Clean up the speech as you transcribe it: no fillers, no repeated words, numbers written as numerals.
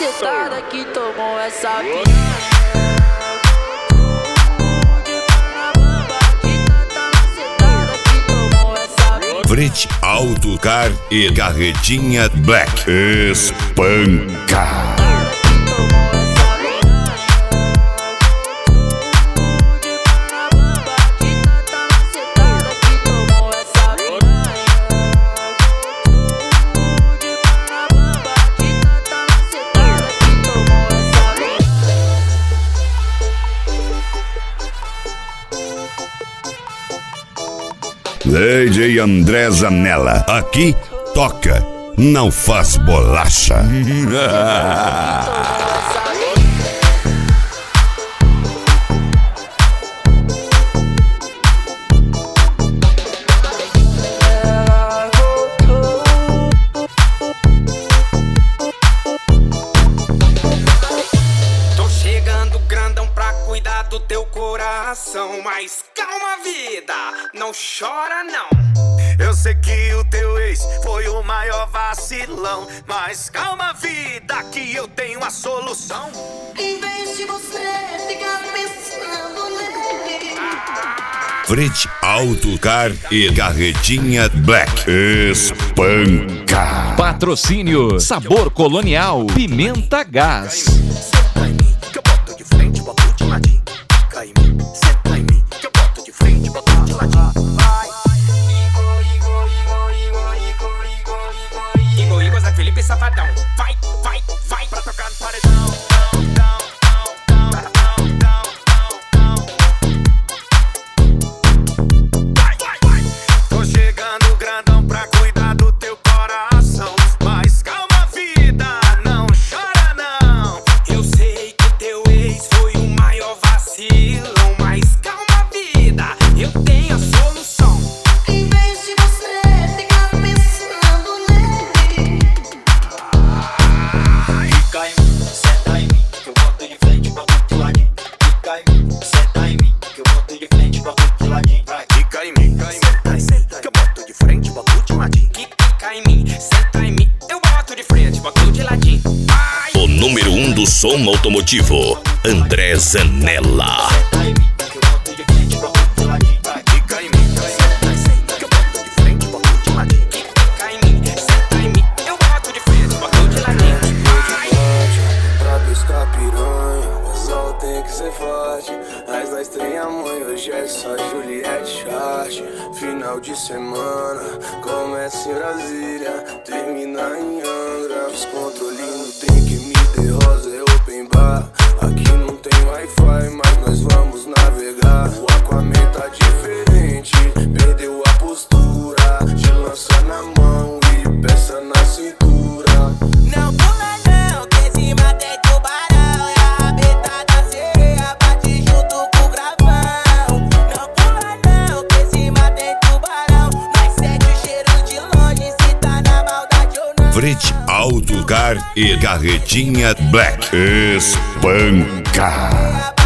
macetada que tomou essa vida. Frente Auto Car e Carretinha Black. Espanca. DJ André Zanella, aqui toca, não faz bolacha. Tô chegando grandão pra cuidar do teu coração, mas calma, vida, não chora não. Eu sei que o teu ex foi o maior vacilão, mas calma, vida, que eu tenho a solução. Em vez de você ficar pensando nele, Frente Auto Car e Carretinha Black. Espanca. Patrocínio Sabor Colonial Pimenta Gás. Senta em mim, que eu boto de frente, boto de ladinho. Fica em mim, senta em mim, que eu boto de frente, boto de ladinho. Vai. Igor, Zé Felipe Safadão. Vai, vai, vai pra tocar no paredão. Tô chegando grandão pra cuidar do teu coração, mas calma, vida, não chora não. Eu sei que teu ex foi o maior vacilão, mas calma, vida, eu tenho a solução. em vez de você ficar pensando nele, Fica em mim, senta em mim, que eu boto de frente, boto de ladinho. Fica em mim, senta em mim, que eu boto de frente, boto de ladinho. Fica em mim, senta, que eu boto de frente, boto de ladinho. Fica em mim, senta em mim, eu boto de frente, boto de ladinho. Vai. O número 1 do som automotivo, André Zanella. Senta em mim, que eu boto de frente, boto de ladinho. Fica em mim, senta, que eu boto de frente, boto de ladinho. Fica em mim, senta em mim, eu boto de frente, boto de ladinho. Vai. Pra pescar piranha, o sol tem que ser forte. Mas nós tem amanhã, hoje é só Juliette Chart. Final de semana, começa em Brasília, termina em Angra. Os controlinhos no drink, me dê rosa, é open bar. Aqui não tem Wi-Fi, mas nós vamos navegar. O Aquaman tá diferente, perdeu a postura. De lança na mão e peça na cintura. Não pula não, que em cima tem tubarão. E a rabeta da sereia bate junto com o gravão. Não pula não, que em cima tem tubarão. Nós sente o cheiro de longe, se tá na maldade ou não. Frente Auto Car e Carretinha Black. Espanca.